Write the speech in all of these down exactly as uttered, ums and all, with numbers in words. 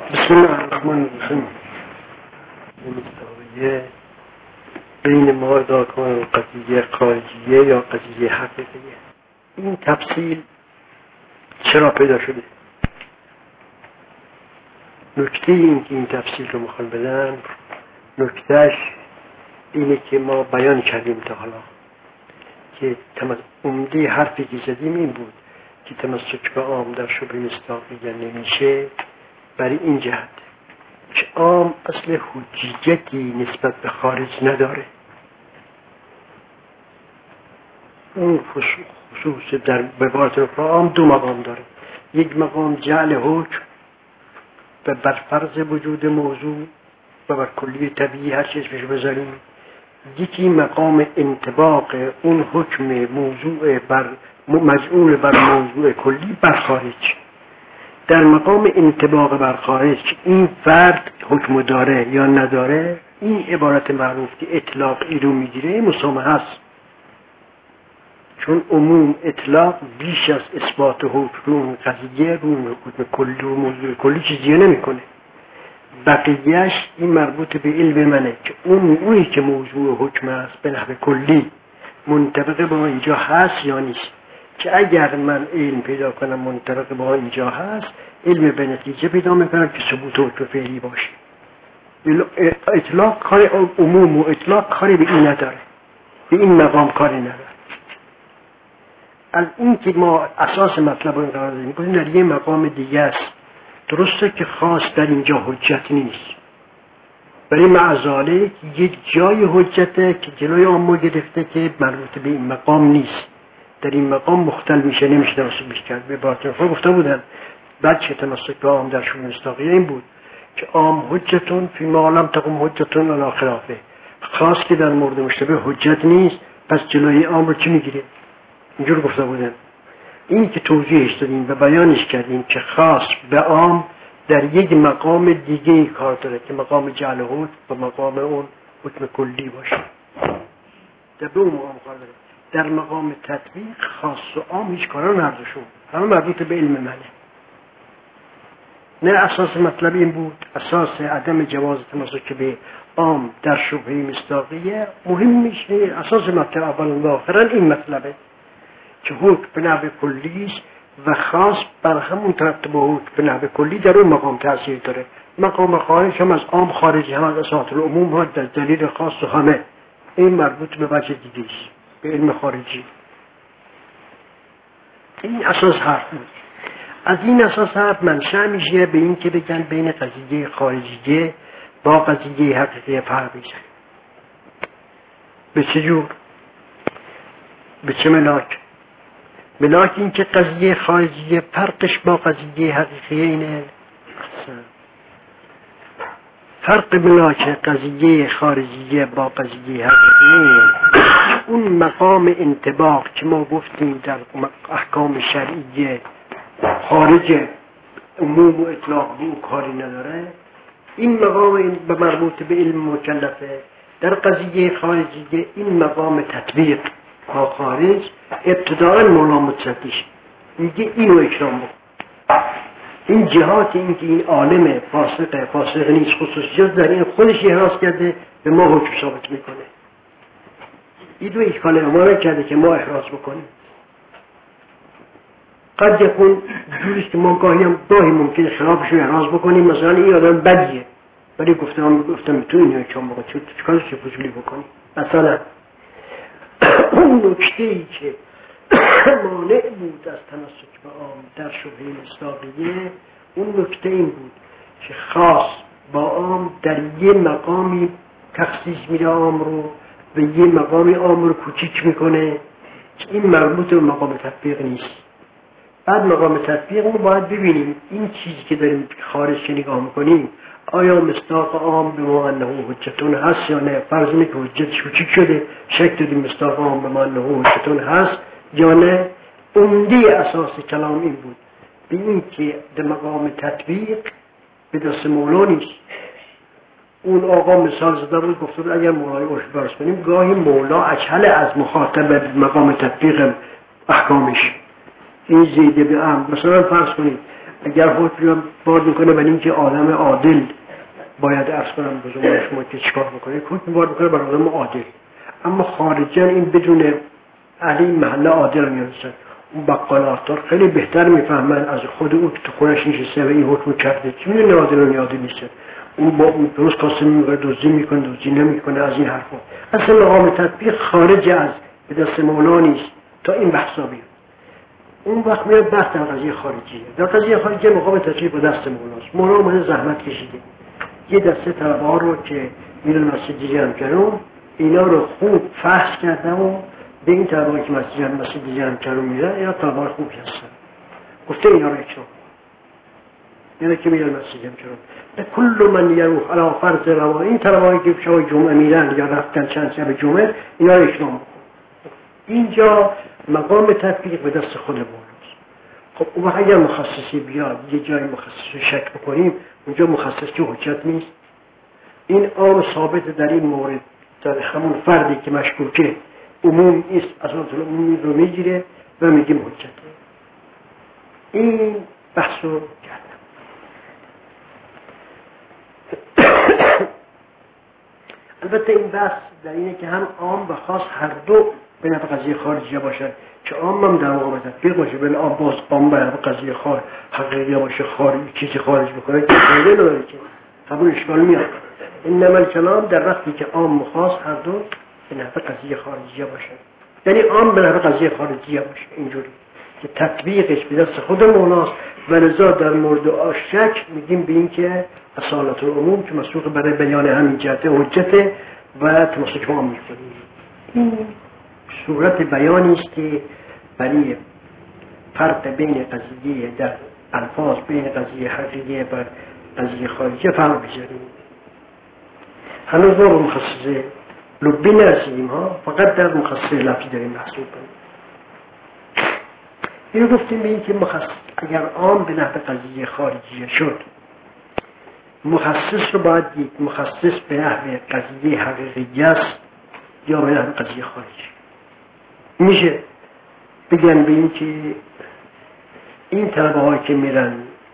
بسم الله الرحمن الرحیم. مصداقیه بین ما ادا کن قضیه خارجیه یا قضیه حقیقیه. این تفصیل چرا پیدا شده؟ نکته این که این تفصیل رو میخوان بدن، نکتهش اینه که ما بیان کردیم تا حالا که عمده حرفی که زدیم این بود که تمسک به عام در شبه مصداقیه نمیشه، برای این جهت که عام اصل حجیتی نسبت به خارج نداره. اون خصوص در عبارت اخرى عام دو مقام داره. یک مقام جعل حکم و بر فرض وجود موضوع و بر کلی طبیعی هر چیز بهش بذاریم. یکی مقام انطباق اون حکم موضوع بر مجعول بر موضوع کلی بر خارج. در مقام انطباق بر خارج این فرد حکم داره یا نداره، این عبارت معروف که اطلاقی رو میگیره مسامحه است، چون عموم اطلاق بیش از اثبات حکم رو قضیه رو حکم کلی و موضوع کلی چیزی نمیکنه. بقیهش این مربوط به علم منه که اون اونی که موضوع حکم است به نحو کلی منطبق با اینجا هست یا نیست، که اگر من علم پیدا کنم منطبق با اینجا هست، علم به نتیجه پیدا میکنم که ثبوت حکم فعلی باشه. اطلاق کار عموم و اطلاق کاری به این نداره، به این مقام کاری نداره. این که ما اساس مطلب رو قرار دادیم کنیم در یه مقام دیگه است. درسته که خاص در اینجا حجت نیست، ولی معذاله یک جای حجته که جلوی عامو گرفته که مربوط به این مقام نیست. در این مقام مختل میشه، نمیشه تمسک کرد. به باطن گفته بودن بعد چه تمسک به عام در شبه مصداقیه این بود که عام حجتون فی ما لم تقم حجتون علی خلافه. خاص که در مورد مشتبه حجت نیست، پس جلوی عام رو چی میگیره؟ اینجور گفته بودن. این که توضیحش دادیم و بیانش کردیم که خاص به عام در یک مقام دیگه کار داره که مقام جعل حکم و مقام اون حکم کلی باشه. در دو مقام کار داره. در مقام تطبیق خاص و عام هیچ کارا ندارشون، همه مربوط به علم منه. نه اساس مطلب این بود، اساس عدم جواز تمسک به عام در شبهه مصداقیه مهم میشه. اساس مطلب اول و آخرا این مطلبه که حکم به نحو کلی است و خاص بر همون ترتب حکم به نحو کلی در اون مقام تاثیر داره. مقام خارج هم از عام خارج، هم از اساس العموم ها در دلیل خاص و همه. این مربوط به وجه دیگه است، به علم خارجی. این اساس حرف بود. از این اساس حرف منشأ میشه به این که بگن بین قضیه خارجیه با قضیه حقیقی فرق میشه. به چه جور؟ به چه ملاک؟ ملاک این که قضیه خارجیه فرقش با قضیه حقیقی اینه. فرق ملاک قضیه خارجیه با قضیه حقیقی اون مقام انطباق که ما گفتیم در احکام شرعیه خارج عموم و اطلاق به اون کاری نداره. این مقام این به مربوط به علم مکلفه. در قضیه خارجیه این مقام تطبیق با خارج ابتداء مولا متصدیش میگه اینو اکرام بکن. این جهات این که این عالم فاسق فاسق نیست خصوصیات در این خودش احراز کرده به ما حکم ثابت میکنه. این دو اشکال ما کرده که ما احراز بکنیم. قد یکون جوریست که ما گاهی هم گاهی ممکنه خلافش رو احراز بکنیم، مثلا این آدم بدیه ولی گفتم گفتم تو اینو اکرام بکن، چون چیکارش فضولی بکنی. مثلا اون نکته‌ای که مانع بود از تمسک به عام در شبهه مصداقیه، اون نکته این بود که خاص با عام در یه مقامی تخصیص میده عام رو و یه مقامی عام رو کوچیک میکنه که این مربوط به مقام تطبیق نیست. بعد مقام تطبیق رو باید ببینیم این چیزی که داریم خارج که نگاه میکنیم آیا مصداق عام به ما انه حجتون هست یا نه. فرض اینه که حجتش کوچیک شده، شک داریم مصداق عام به ما انه حجتون هست یا نه. عمده اساس کلام این بود به این که در مقام تطبیق به دست مولا نیست. اون آقا مثال زده بود، گفته بود اگر مولای عرف برس کنیم گاهی مولا اجهل از مخاطب مقام تطبیق احکامش. این زیده به ام مثلا فرض کنید اگر حکم وارد میکنه برای اینکه آدم عادل باید عرض کنم به زمان شما که چیکار بکنه، حکم وارد میکنه برای آدم عادل. اما خارجاً این بدون اهل این محله عادل میانستن. اون بقال عطار خیلی بهتر میفهمن از خود اون که تو خونش نشسته و این حکم کرده چی میدونه عادل و عادل نیست. اون با اون درست کاسه میگه دوزی میکنه دوزی نمیکنه از این حرفا. اصلا مقام تطبیق خارج از به دست مولا نیست تا این بحثا بیاد. اون وقت میاد بحث در قضیه خارجیه. در قضیه خارجیه مقام تطبیق با دست مولاست. مولا اومده زحمت کشیده. یه دسته طلبه‌ها رو که میرن مسجد جمع کردن اینا رو خوب فحص کردن و به این طلبه‌ها که مسجد مسجد جمع کردن میرن اینا طلبه‌ها خوب هستن. گفته اینا رو اکرام. یعنی که میرن مسجد جمع کردن. کل من یروح علی فرض روا این طلبه‌هایی که شب جمعه میرن یا رفتن چند شب جمعه اینا رو اکرام بکن. اینجا مقام تطبیق به دست خود مولاست. خب اون وقت اگر مخصصی بیاد یه جای مخصص رو شک بکنیم اونجا مخصص که حجت نیست. این عام ثابت در این مورد در همون فردی که مشکوکه عموم است اصلا عمومی رو میگیره و میگیم حجت. این بحث رو کردم. البته این بحث در اینه که هم عام و خاص هر دو به نفع قضیه خارجیه باشد که عام هم در مقام تطبیق باشه ولی عام باز عام به نفع قضیه خارج حقیقیه باشه خارج چیزی خارج بکنه که فایده نداره که همون اشکال میاد. انما الکلام در وقتی که عام و خاص هر دو به نفع قضیه خارجیه باشه یعنی عام به نفع قضیه خارجیه باشه اینجوری که تطبیقش به دست خود مولاست و لذا در مورد شک میگیم به این که اصالت العموم که مسئول برای بیان همین جهت حجت و تمسک با عام میکنیم. این صورت بیانی است که برای فرق بین قضیه در الفاظ بین قضیه حقیقیه و قضیه خارجیه فرق بذاریم. هنوز ما به مخصص لبی نرسیدیم ها، فقط در مخصص لفظی داریم بحث می‌کنیم. اینو گفتیم به این که مخصص اگر عام به نحو قضیه خارجیه شد مخصص رو باید دید مخصص به نحو قضیه حقیقی است یا به نحو قضیه خارجی. میشه بگن به این که این طلبه هایی که میرن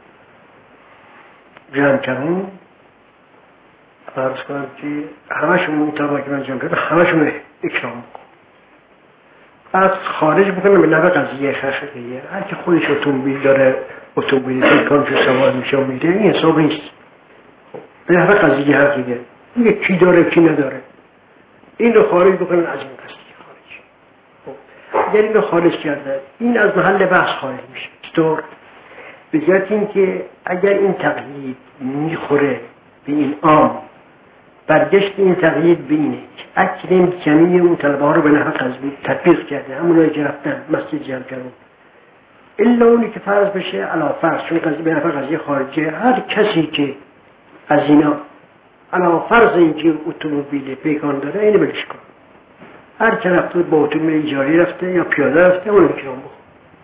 جمع کردن فرض کنم که همشون این طلبه هایی که من جمع کردن همشون اکرام بکن بعد خارج بکنم به نحو قضیه حقیقیه. هر که خودش اتومبیل داره اتومبیل تلکانشو سوار میشه و میره این حساب نیست. به نحو قضیه حقیقیه میگه کی داره کی نداره این رو خارج بکنن از این قضیه. اگر این رو خارج کرده این از محل بحث خارج میشه. چطور؟ به جهت این که اگر این تقیید میخوره به این عام برگشت این تقیید به اینه که اکرم جمعی اون طلبه ها رو به نحو قضیه تطبیق کرده همونایی که رفتن مسجد جمع کردن الا اونی که فرض بشه علا فرض چون قضیه به نحو قضیه خارجه هر کسی که از اینا علا فرض اینکه اتومبیل پیکان داره اینو بلش کن. هر که رفته با اتومبیل اجاری رفته یا پیاده رفته اون اکرام بکن.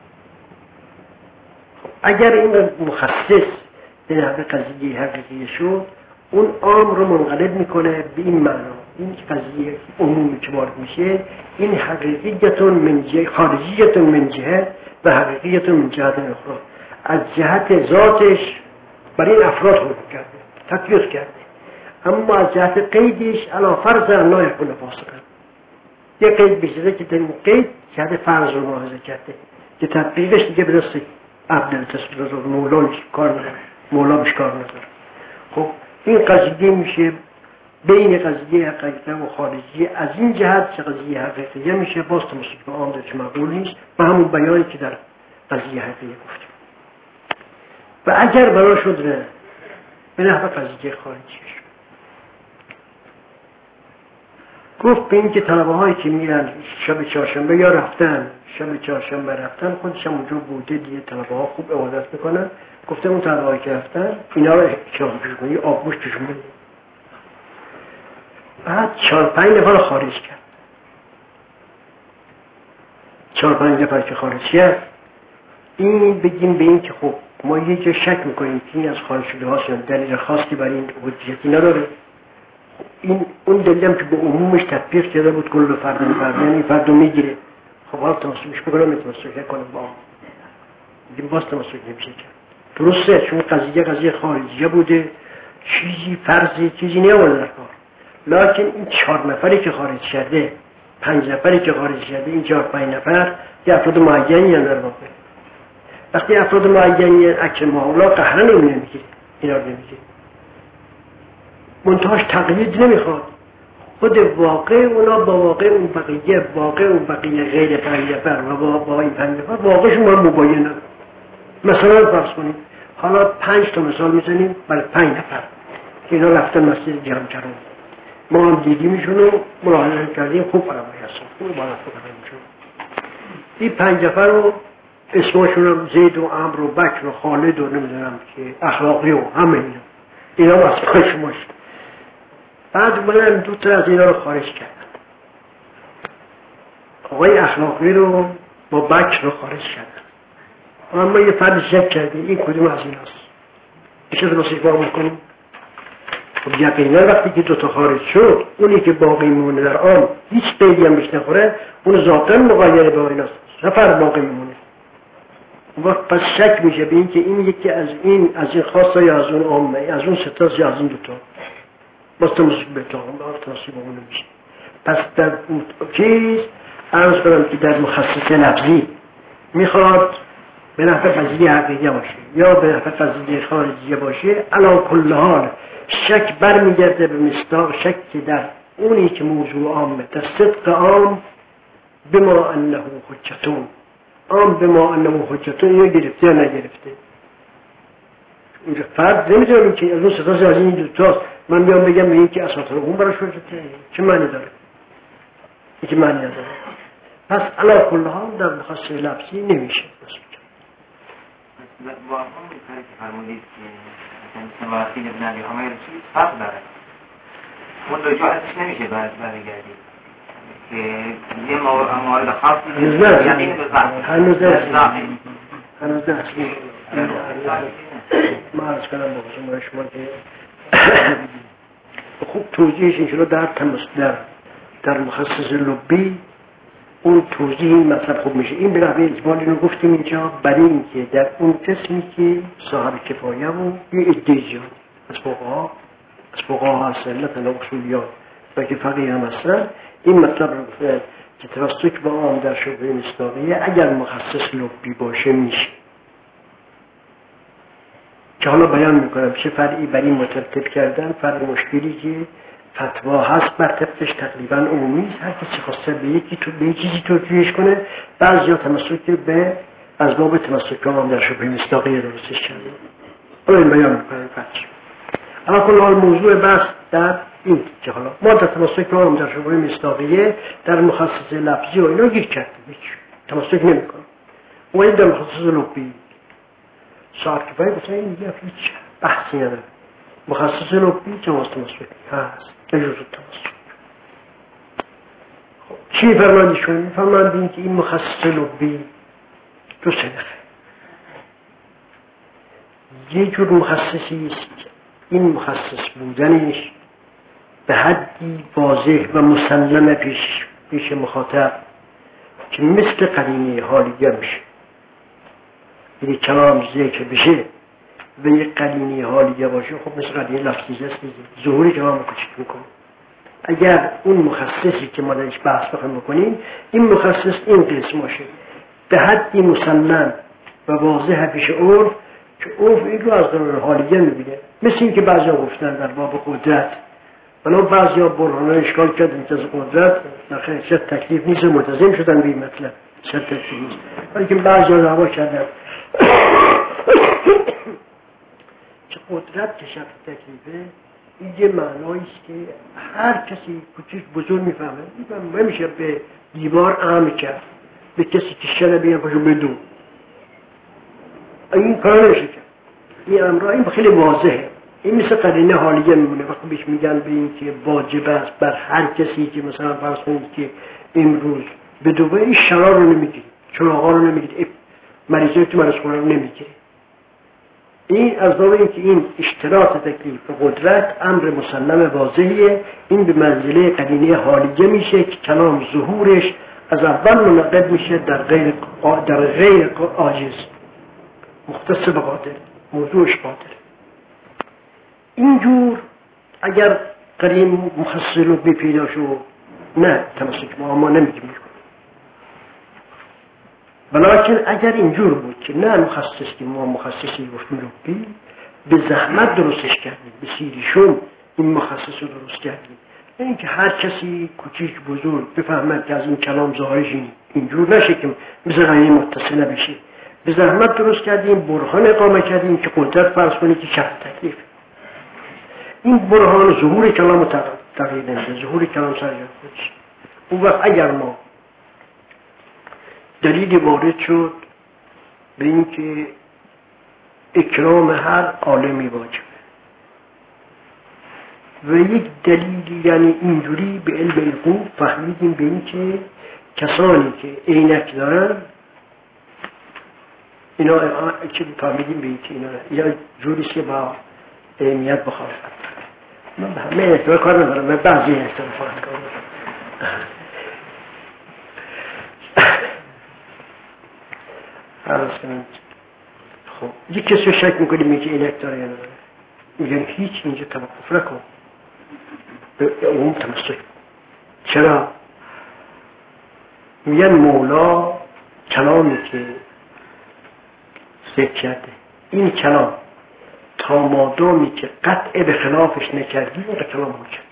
اگر این مخصص به نحو قضیه حقیقی شد اون عام رو منقلب میکنه به این معنا این قضیه عمومی که وارد میشه این حقیقیتون من جهه خارجیتون من جهه و حقیقیتون من جهت اخرى از جهت ذاتش برای این افراد حکم کرده تطبیق کرده اما از جهت قیدش علا فرض لا یکون فاسقا یه قید بشده که در این قید جهت فرض رو ملاحظه کرده که تطبیقش دیگه به دست عبد تصویر رو مولا کار نداره مولا بش کار نداره. خب این قضیه میشه بین قضیه حقیقی و خارجی از این جهت که قضیه حقیقیه میشه باز تمسک به عام درش مقبول نیست و همون بیانی که در قضیه حقیقیه گفتیم. و اگر برای شد نه به نحو قضیه خارجیش گفت به این که طلبه هایی که میرن شب چهارشنبه یا رفتن شب چهارشنبه رفتن خودش هم اونجا بوده دیگه طلبه ها خوب عبادت میکنن گفته اون طلبه هایی که رفتن اینا رو اکرام کنی آبگوش توشون بدید. بعد چهار پنج نفر رو خارج کرد. چهار پنج نفر که خارج کرد این بگیم به این که خب ما یه جا شک میکنیم که این از خارج شده هاست دلیل خاصی برای این حجیتی نداره. این اون دلیلم که به عمومش تطبیق کرده بود کل فرد فرد یعنی این فرد رو میگیره. خب حالا تمسکش بکنم تمسک کنم با هم بگیم باز تمسک نمیشه کرد درسته، چون قضیه قضیه خارجیه بوده، چیزی فرضی چیزی نیامده در کار. لکن این چهار نفری که خارج شده، پنج نفری که خارج شده، این چهار پنج نفر یه افراد معینی هم در واقع. وقتی افراد معینی اکر معاملا قهرن اون نمیگیره، اینا رو نمیگیره، منتهاش تقیید نمیخواد. خود واقع اونا با واقع اون بقیه، واقع اون بقیه غیر پنج نفر و با, با این پنج نفر واقعشون با مباینه. مثلا فرض کنیم حالا پنج تا مثال میزنیم برای پنج نفر که اینا رفتن مسجد جمع کردن، ما هم دیدیمشون و ملاحظه کردیم، خوب فرمایی هستن، خوب بالا فکرمیشون. این پنج نفر رو اسمشون هم زید و عمرو و بکر و خالد و نمیدونم که اخلاقی و همه اینا اینا هم از پای شماش. بعد بلند دو تا از اینا رو خارج کردن، آقای اخلاقی رو با بکر رو خارج کردن. اما یه فرد شک کردیم این کدوم از این هست، میشه درستی کار میکنیم. خب یقینا وقتی که دوتا خارج شد، اونی که باقی مونه در آن هیچ قیدی هم بهش نخوره، اون ذاتاً مغایر به این است، نفر باقی میمونه. اون وقت پس شک میشه به این که این یکی از این از این خاصه یا از اون عامه، از اون ستاست یا از این دوتا، باز تمسک به تا تناسب اون نمیشه. پس در اون چیز عرض کنم که در مخصص لفظی میخواد به نفع فضیلی حقیقیه باشه یا به نفع فضیلی خارجیه باشه، علا کل حال شک برمیگرده به مصداق شک در اونی که موضوع عامه، در صدق عام بما انه حجتون، عام بما انه حجتون، اینو گرفته یا نگرفته. اینجا فرد نمیدونم که از اون ستاسی از این دوتاست، من بیام بگم به این که اساطر اون براش حجته، چه معنی داره؟ این که معنی نداره. پس علا کل حال در مخصص لفظی نمیشه. با همون کاری که فرمودید که مثلا واقعی ابن علی حمیر چیز فرق داره، اون دو جا ازش نمیشه برگردید که یه موارد خاصی یقین به ذات هنوز نه هنوز نه ما عرض کنم با خصوم شما که خوب توضیحش اینجا در در در مخصص لبی اون توضیح این مطلب خوب میشه. این به نحوه اجمال اینو گفتیم اینجا برای اینکه در اون قسمی که صاحب کفایه و یه عده زیاد از فقها از فقها هستن، نه تنها اصولیات بلکه فقیه هم هستن، این مطلب رو گفتن که تمسک با عام در شبهه مصداقیه اگر مخصص لبی باشه میشه. که حالا بیان میکنم چه فرعی بر این مترتب کردن. فرع مشکلی که فتوا هست بر طبقش تقریبا عمومی است، هر کسی خواسته به یکی تو به چیزی توجیهش کنه. بعضیا تمسک به از باب تمسک عام در شبهه مصداقیه درستش کرده. حالا این بیان میکنم فرض. اما کل حال موضوع بحث در این که حالا ما در تمسک عام در شبهه مصداقیه در مخصص لفظی و اینا گیر کردیم، هیچ تمسک نمیکنم. ولی در مخصص لفظی صاحب کفایه گفتن این دیگه هیچ بحثی نداره. مخصص لبی جواز تمسک هست، نجوز تمسک. خب چی فرماندیشون؟ فرماندین که این مخصص لبی دو سنخه. یه جور مخصصی است، این مخصص بودنش به حدی واضح و مسلم پیش پیش مخاطب که مثل قرینه حالیه میشه. یعنی کلام ذکر بشه و یک قرینه حالیه باشه، خب مثل قرینه لفظی است، ظهوری کلام رو کوچیک میکنه. اگر اون مخصصی که ما درش بحث بخوایم بکنیم، این مخصص این قسم باشه به حدی مسلم و واضح پیش عرف که عرف این رو از قرینه حالیه میبینه. مثل این که بعضی ها گفتن در باب قدرت، ولی بعضی ها برهانه اشکال کردن که از قدرت نخیر چه تکلیف نیست، ملتزم شدن به این مطلب چه تکلیف نیست، ولی که بعضی ها دعوا کردن که قدرت که شرط تکلیفه. این یه معنایی است که هر کسی کوچیک بزرگ میفهمه. میفهمه نمیشه به دیوار اعم کرد، به کسی که شده بیان پاشو بدو، این کار نمیشه کرد. این امرها این خیلی واضحه. این مثل قرینه حالیه میمونه. وقتی بهش میگن به این که واجب است بر هر کسی که مثلا فرض کنید که امروز بدو، این شرار رو نمیگیری، چراغا رو نمیگیری، مریضای تو مرسخونه رو نمیگیری. این از باب این که این اشتراط تکلیف و قدرت امر مسلم واضحیه. این به منزله قرینه حالیه میشه که کلام ظهورش از اول منعقد میشه در غیر در غیر عاجز مختص به قادر. موضوعش باطله. اینجور اگر قریم مخصص رو پیدا شد نه تمسک ما ما نمیگیم میکنیم، ولیکن اگر اینجور بود که نه مخصص که ما مخصصی گفتیم رو بی به زحمت درستش کردیم، به سیریشون این مخصص رو درست کردیم، این که هر کسی کوچیک بزرگ بفهمد که از این کلام ظاهرش اینجور نشه که مثل غیر متصل نبشه، به زحمت درست کردیم، برهان اقامه کردیم که قدرت فرض کنید که شرط تکلیف. این برهان ظهور کلام تغییر نمیده، ظهور کلام سرجان خودش. اون وقت اگر ما دلیلی وارد شد به این که اکرام هر عالمی واجبه و یک دلیلی یعنی اینجوری به علم القوم فهمیدیم به این که کسانی که عینک دارن اینا که فهمیدیم به این که اینا یا جوریست که با علمیت بخالفت دارن. من به همه احتوار کار ندارم، من بعضی احتوار کار ندارم. خب یک کسی رو شک میکنیم میگه اینک داره یا نداره، میگن هیچ اینجا توقف نکن، به عموم تمسک. چرا؟ میگن مولا کلامی که ذکر کرده این کلام تا مادامی که قطع به خلافش نکردی این کلام حجت.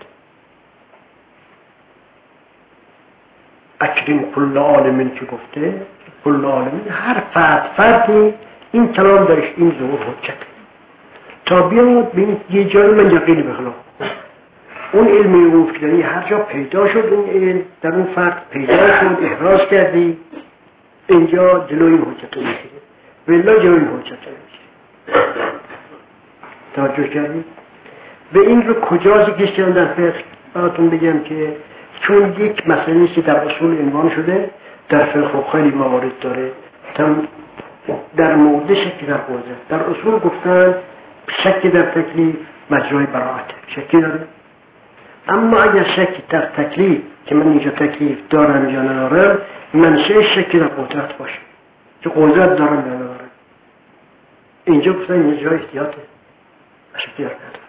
اکریم کل عالمین که گفته کل عالمین هر فرد فردی این کلام دارش این ظهور حجت تا بیاد به یه جای من یقینی بخلاف اون علمی گفتنی هر جا پیدا شد اون علم در اون فرد پیدا شد احراز کردی اینجا جلوی حجت رو میگیره ولی جلوی حجت رو میگیره. توجه کردی؟ به این رو کجا ذکر کردن در فقه؟ براتون بگم که چون یک مسئله که در اصول عنوان شده در فقه خیلی موارد داره، در مورد شک در قوزه در اصول گفتن شک در تکلیف مجرای براعت شکی داره، اما اگر شک در تکلیف که من اینجا تکلیف دارم یا ندارم منشه شک در قدرت باشه که قدرت دارم یا ندارم، اینجا گفتن اینجا جای احتیاطه شکی در ندارم.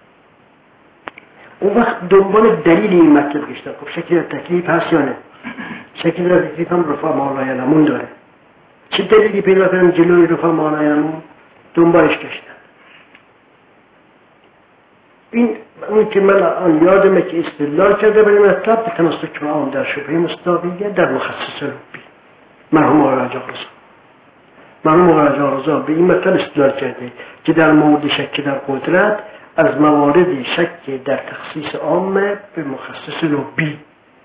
اون وقت دنبال دلیل این مطلب گشتن خب شکی در تکلیف هست یا نه؟ شکی در تکلیف هم رفع مالای علمون داره، چه دلیلی پیدا کنم جلوی رفع مالای علمون دنبالش گشتن. این اون که من آن یادمه که استدلال کرده برای مطلب به تمسک با آن در شبهه مصداقیه در مخصص لبی مرحوم آقای رجا رضا مرحوم آقای رجا رضا به این مطلب استدلال کرده که در مورد شک در قدرت از موارد شک در تخصیص عامه به مخصص لبی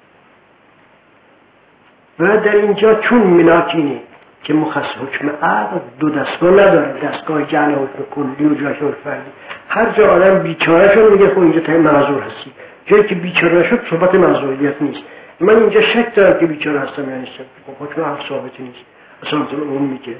و در اینجا چون ملاکینه که مخصص حکم عقل دو دستگاه نداره، دستگاه جعل حکم کلی و جای حکم فردی. هر جا آدم بیچاره شد میگه خب اینجا تایی معذور هستی، جایی که بیچاره شد صحبت معذوریت نیست. من اینجا شک دارم که بیچاره هستم یا نیستم، خب حکم عقل ثابتی نیست، اصلا اون میگه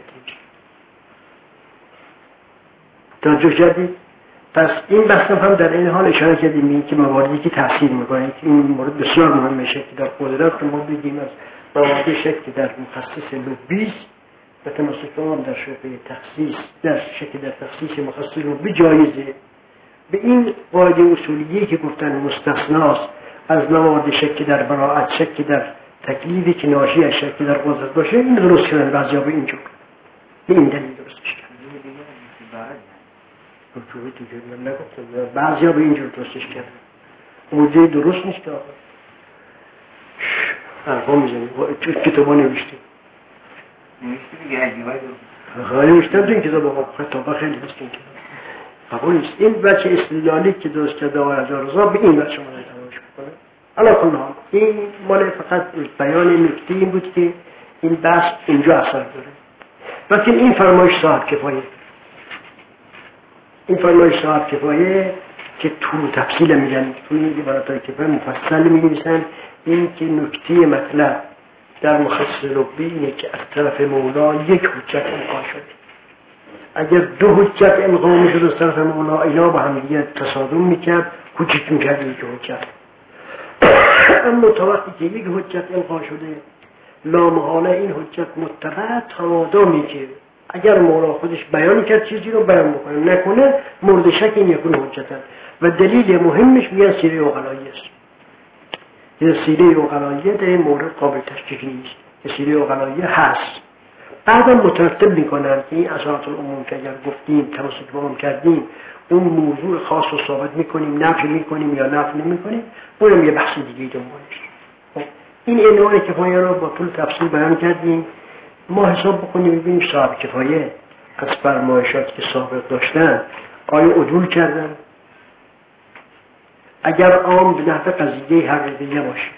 توجه کردید؟ پس این بحثم هم در این حال اشاره کردیم این که مواردی که تاثیر میکنه که این مورد بسیار مهمه شک در قدرت که ما بگیم از موارد شک در مخصص لبی و تمسک هم در شبهه تخصیص در شک در تخصیص مخصص لبی جایزه. به این قاعده اصولیه که گفتن مستثناست از موارد شک در براعت شک در تکلیفی که ناشی از شک در قدرت باشه این درست کردن بعضیا به اینجور به این دلیل درستش کردن رجوعی دیگه من نگفتم بعضیا به اینجور درستش کردن موضوع درست نیست که آقا حرفا میزنیم کتابا نوشتیم نوشتی دیگه عجیبای دو خیلی نوشتم تو این کتاب آقا خطابا خیلی هست این کتاب قبول نیست. این بچه استدلالی که درست کرده آقای رجا رضا به این بچه ما نتماش بکنه علا کل حال این مال فقط بیان نکته این بود که این بحث اینجا اثر داره. لیکن این فرمایش صاحب کفایه این فرمایش صاحب کفایه که تو تفصیل میگن تو این عبارتای کفایه مفصل میگن این که نکته مطلب در مخصص لبی اینه که از طرف مولا یک حجت القا شده. اگر دو حجت القا میشد از طرف مولا اینا با هم دیگه تصادم میکرد حجت میکرد یک حجت. اما تا وقتی که یک حجت القا شده لامحاله این حجت متبع تمادامی که اگر مولا خودش بیان کرد چیزی رو بیان بکنه، نکنه مورد شک این یکون حجتن. و دلیل مهمش میگن سیره عقلایی است. یه سیره عقلایی در این مورد قابل تشکیک نیست، یه سیره عقلایی هست. بعدا مترتب میکنن که این اساس العموم که اگر گفتیم تمسک با اون کردیم اون موضوع خاص رو ثابت میکنیم، نفی میکنیم یا نفی نمیکنیم، اونم یه بحث دیگه دنبالش. این عنوان کفایه رو با طول تفصیل بیان کردیم. ما حساب بکنیم ببینیم صاحب کفایه از فرمایشات که سابق داشتن آیا عدول کردن؟ اگر عام به نحو قضیه حقیقیه باشه،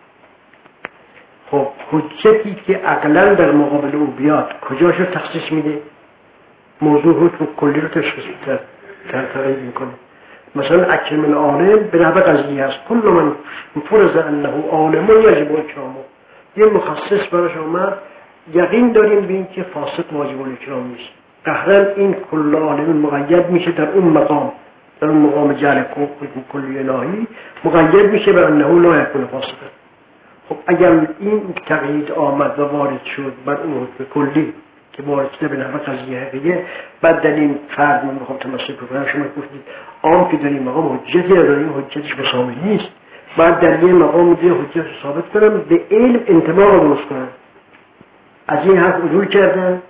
خب حجتی که عقلا در مقابل او بیاد کجاشو تخصیص میده؟ موضوع حکم کلی رو تشخیص میده، تغییر میکنه. مثلا اکرم العالم به نحو قضیه است، کل من فرض انه عالم یجب اکرامه. یه مخصص براش آمد، یقین داریم به این که فاسق واجب الاکرام نیست. قهرن این کل عالم مقید میشه در اون مقام، در اون مقام جعل کلی الهی مقید میشه به انه لا یکون فاسقا. خب اگر این تقیید آمد و وارد شد بر اون حکم کلی که وارد شده به نحو قضیه حقیقیه، بعد در این فرد من میخوام تمسک بکنم، شما گفتید عام که در این مقام حجتی نداره، حجتش مساوی نیست، بعد در این مقام دیگه حجت ثابت کنم، به علم انتباه رو درست کنم. از این حرف عدول کردن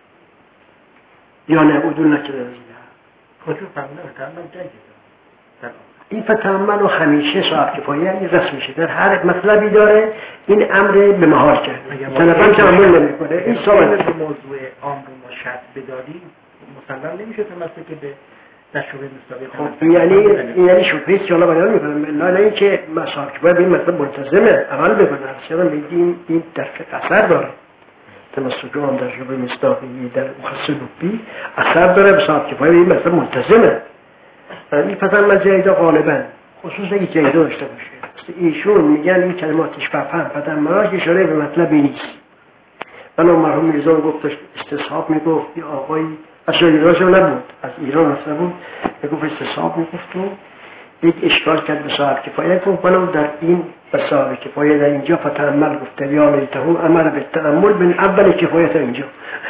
یا نه عدول نکردن؟ عدول فرمودن جایزه. این فتحمل رو همیشه صاحب کفایه یعنی رسم میشه، در هر مطلبی داره این امر به مهار کرد، طلبان تعمل نمیکنه. این سوال به موضوع عام رو ما شرط بداریم مسلم نمیشه تمسک به تشابه مستقیم. خب یعنی یعنی شبهه است که حالا بیان میکنم، نه نه این که صاحب کفایه به این مطلب منتظمه عمل بکنه، اصلا میگیم این در اثر داره. تمسک عام در شبهه مستقیمی در مخصص لبی اثر داره، به صاحب کفایه به این مطلب منتظمه. این فتن جیده غالبا خصوصا اگه جیده داشته باشه، ایشون میگن این کلماتش فهم فتن مراش اشاره به مطلبی نیست. بنا مرحوم میرزا گفتش استصحاب میگفت، یه آقایی از ایرانش نبود، از ایران اصلا بود، میگفت استصحاب میگفت و یک اشکال کرد به صاحب کفایه، گفت بنا در این به صاحب کفایه در اینجا فتعمل گفته یا لیتهو امر به تأمل من اول کفایه تا اینجا.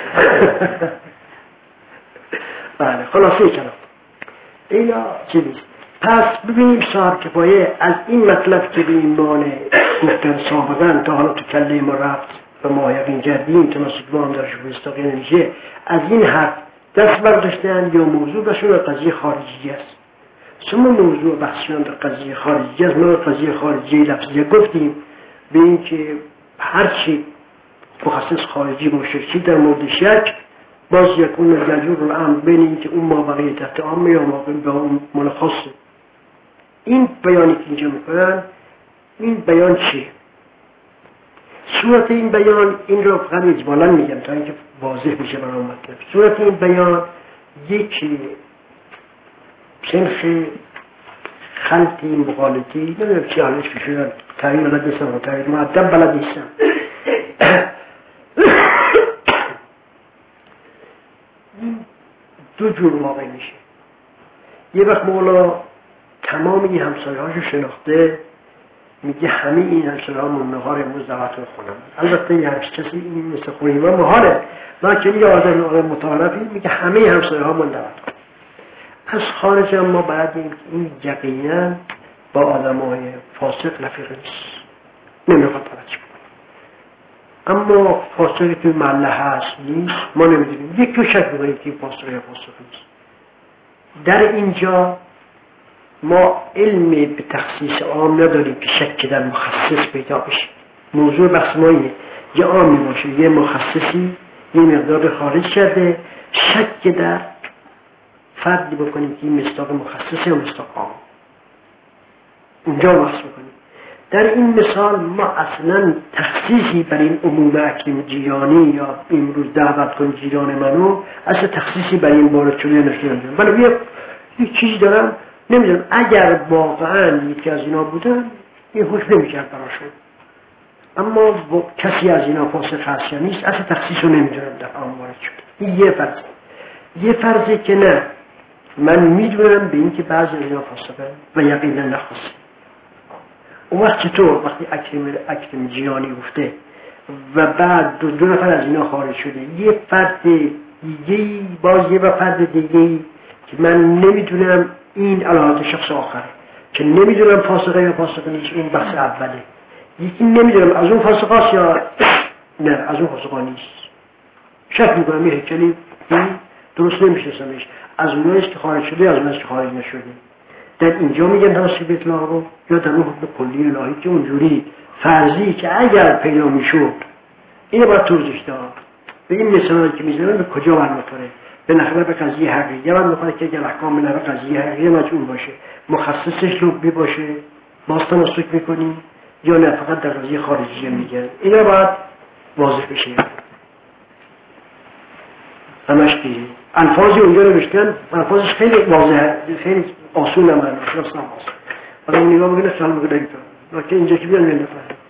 بله خلاصه کلام اینا چیزی. پس ببینیم صاحب کفایه از این مطلب که به این مانع گفتن سابقا تا حالا تو کله ما رفت و ما یقین کردیم تمسک با هم در شبه استقیل نمیشه، از این حرف دست برداشتن یا موضوع بشون در قضیه خارجی است. شما موضوع بحثشون در قضیه خارجی است. ما قضیه خارجی لفظیه گفتیم به این که هرچی مخصص خارجی باشه در مورد شک باز یکون جلجور رو هم بین این که اون مابقی تحت عامه یا مابقی به اون ملخصه. این بیانی که اینجا میکنن این بیان چیه؟ صورت این بیان این رو فقط اجمالا میگم تا اینکه واضح میشه برای مطلب. صورت این بیان یکی سنخ خلطی مغالطی نمیدونم چی حالش بشونن تغییر بلد نیستم و تغییر معدب بلد نیستم. دو جور واقع میشه. یه وقت مولا تمام این همسایه هاشو شناخته میگه همه این همسایه ها من نهار امروز دعوتون خونم. البته یه همش کسی این مثل خونیم ها مهاره، لیکن یه آدم متعارفی میگه همه همسایه ها من دعوت خونم. از خارج هم ما بعدیم این یقینا با آدم های فاسق رفیق نیست، نمیخواد توجه کنیم. اما فاسقی توی محله هست نیست ما نمیدونیم، یک تو شک بگوییم که فاسق یا فاسق نیست. در اینجا ما علم به تخصیص عام نداریم که شک در مخصص پیدا بشه. موضوع بحث ما اینه یه عامی باشه، یه مخصصی یه مقدار خارج کرده، شک در فردی بکنیم که این مصداق مخصص یا مصداق عام، اونجا بحث بکنیم. در این مثال ما اصلا تخصیصی بر این عموم اکرم جیرانی یا امروز دعوت کن جیران منو اصلا تخصیصی بر این وارد شده نشدیم. من یه یک چیزی دارم نمیدونم اگر واقعا یکی از اینا بودن یه حکم نمیکرد براشون، اما کسی از اینا فاسق هست یا نیست اصلا تخصیص رو نمیدونم در آن وارد شده. این یه فرض. یه فرضی که نه من میدونم به این که بعضی اینا فاسقه و یقینا نخواسته. اون وقت چطور وقتی اکرم اکرم جیانی گفته و بعد دو, دو نفر از اینا خارج شده، یه فرد دیگه باز یه فرد دیگه که من نمیدونم این علامت شخص آخره که نمیدونم فاسقه یا فاسقه نیست، اون بحث اوله. یکی نمیدونم از اون فاسقه است یا نه از اون فاسقه نیست، شک میکنم این هیکلی درست نمیشناسمش، از اونایست که خارج شده از اونایست که خارج نشده. در اینجا میگن توسط اطلاق رو یا در اون حکم کلی الهی که اونجوری فرضی که اگر پیدا میشد اینو باید توضیح داد. به این مثالی که میزنم به کجا برمیخوره؟ به نحوه به قضیه حقیقیه برمیخوره که اگر احکام به نحوه قضیه حقیقیه مجعول باشه مخصصش لبی باشه باز تمسک میکنیم یا نه فقط در قضیه خارجیه میگن. اینا باید واضح بشه. همش دیگه الفاظی اونجا نوشتن، الفاظش خیلی واضحه، خیلی آسون هم هست، اصلا آسون. حالا نگاه بگیره سلام بگیره که اینجا که بیان نفهم